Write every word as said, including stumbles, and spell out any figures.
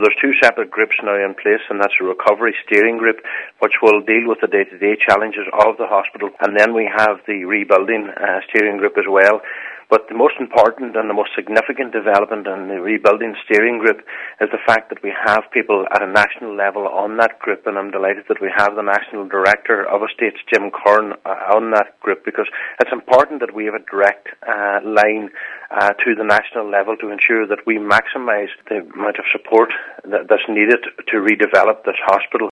there's two separate groups now in place, and that's a recovery steering group, which will deal with the day-to-day challenges of the hospital, and then we have the rebuilding uh, steering group as well. But the most important and the most significant development in the rebuilding steering group is the fact that we have people at a national level on that group, and I'm delighted that we have the National Director of Estates, Jim Curran, uh, on that group, because it's important that we have a direct uh, line uh, to the national level to ensure that we maximise the amount of support that, that's needed to redevelop this hospital.